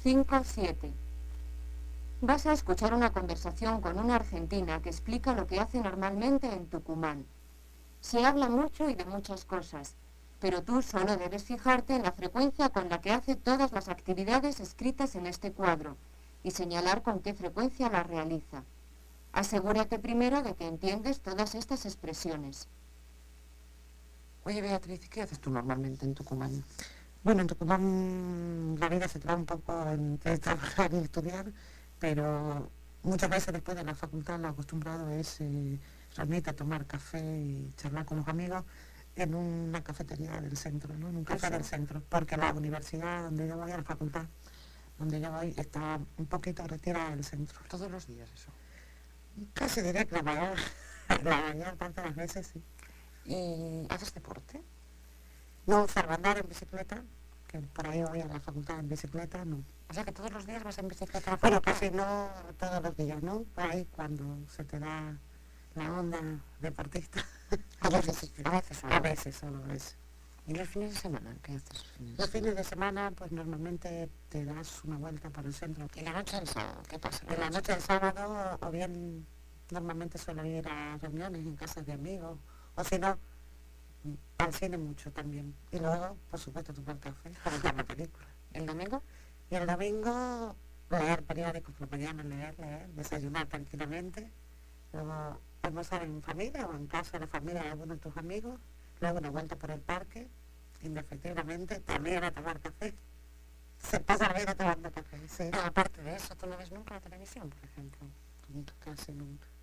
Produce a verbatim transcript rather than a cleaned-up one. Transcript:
cinco siete. Vas a escuchar una conversación con una argentina que explica lo que hace normalmente en Tucumán. Se habla mucho y de muchas cosas, pero tú solo debes fijarte en la frecuencia con la que hace todas las actividades escritas en este cuadro y señalar con qué frecuencia las realiza. Asegúrate primero de que entiendes todas estas expresiones. Oye, Beatriz, ¿qué haces tú normalmente en Tucumán? Bueno, en Tucumán la vida se trata un poco entre trabajar y estudiar, pero muchas veces después de la facultad lo acostumbrado es eh, reunirte a tomar café y charlar con los amigos en una cafetería del centro, ¿no? En un café del centro, porque la universidad donde yo voy, a la facultad donde yo voy, está un poquito retirada del centro. ¿Todos los días eso? Casi diré que la mayor, la mayor parte de las veces sí. ¿Y haces deporte? No, salvo andar en bicicleta, que por ahí voy a la facultad en bicicleta, no. O sea que todos los días vas en bicicleta a la Bueno, facultad. casi no todos los días, ¿no? Por ahí cuando se te da la onda deportista. A veces, a veces solo. A veces solo a veces. ¿Y los fines de semana? ¿Qué haces los fines de Los semana? fines de semana, pues normalmente te das una vuelta por el centro. ¿Y la noche del sábado? ¿Qué pasa? En la noche del sábado, o bien normalmente suelo ir a reuniones en casas de amigos, o si no, al cine mucho también. Y luego, por supuesto, tomar café para ver la película. ¿El domingo? Y el domingo, leer periódicos por la mañana, leer, leer, desayunar tranquilamente, luego almorzar en familia o en casa de la familia de algunos de tus amigos, luego una vuelta por el parque, indefectiblemente, también a tomar café. Se pasa la vida tomando café, sí. Pero aparte de eso, ¿tú no ves nunca la televisión, por ejemplo? Casi nunca.